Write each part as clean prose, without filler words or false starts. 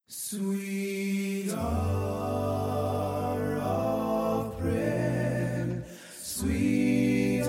Sweet hour of prayer, sweet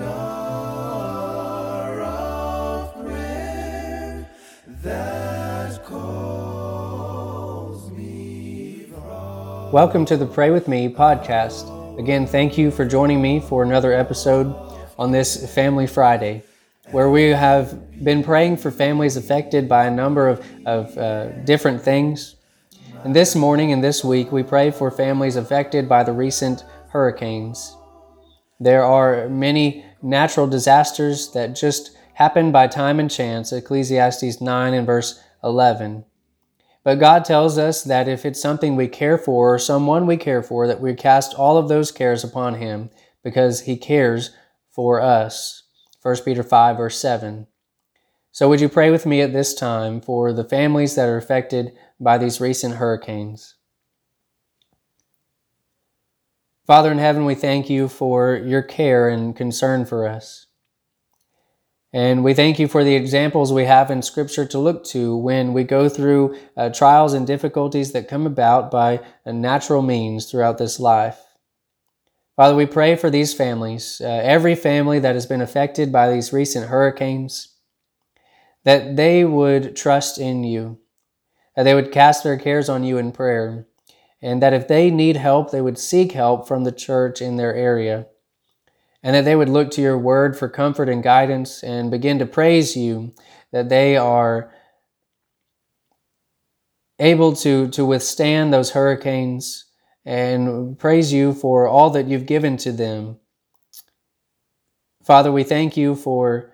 hour of prayer, that calls me from... Welcome to the Pray With Me podcast. Again, thank you for joining me for another episode on this Family Friday, where we have been praying for families affected by a number of different things. And this morning and this week, we pray for families affected by the recent hurricanes. There are many natural disasters that just happen by time and chance, Ecclesiastes 9 and verse 11. But God tells us that if it's something we care for or someone we care for, that we cast all of those cares upon Him because He cares for us. 1 Peter 5 verse 7. So would you pray with me at this time for the families that are affected by these recent hurricanes? Father in heaven, we thank you for your care and concern for us. And we thank you for the examples we have in Scripture to look to when we go through trials and difficulties that come about by natural means throughout this life. Father, we pray for these families, every family that has been affected by these recent hurricanes, that they would trust in you, that they would cast their cares on you in prayer, and that if they need help, they would seek help from the church in their area, and that they would look to your word for comfort and guidance and begin to praise you that they are able to withstand those hurricanes, and praise you for all that you've given to them. Father, we thank you for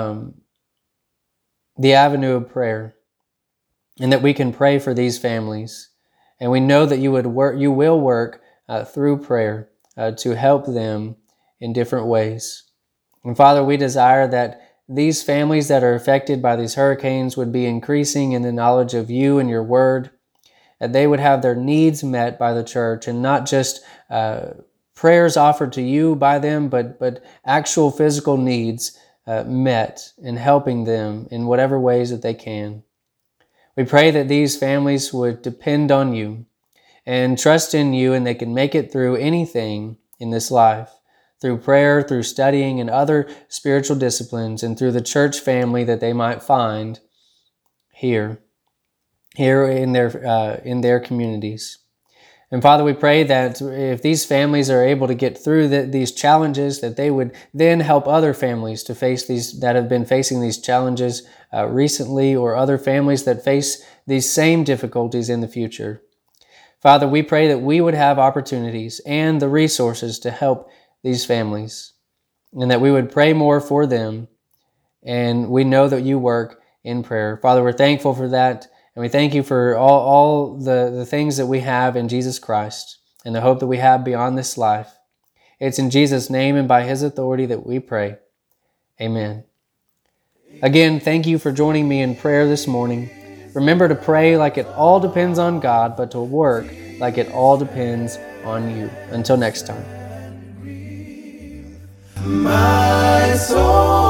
the avenue of prayer, and that we can pray for these families. And we know that you will work through prayer to help them in different ways. And Father, we desire that these families that are affected by these hurricanes would be increasing in the knowledge of you and your word, that they would have their needs met by the church, and not just prayers offered to you by them, but actual physical needs met, and helping them in whatever ways that they can. We pray that these families would depend on you and trust in you, and they can make it through anything in this life, through prayer, through studying and other spiritual disciplines, and through the church family that they might find here in their communities. And Father, we pray that if these families are able to get through these challenges, that they would then help other families to face these, that have been facing these challenges recently, or other families that face these same difficulties in the future. Father, we pray that we would have opportunities and the resources to help these families, and that we would pray more for them. And we know that you work in prayer. Father, we're thankful for that. And we thank you for all the things that we have in Jesus Christ, and the hope that we have beyond this life. It's in Jesus' name and by His authority that we pray. Amen. Again, thank you for joining me in prayer this morning. Remember to pray like it all depends on God, but to work like it all depends on you. Until next time. My soul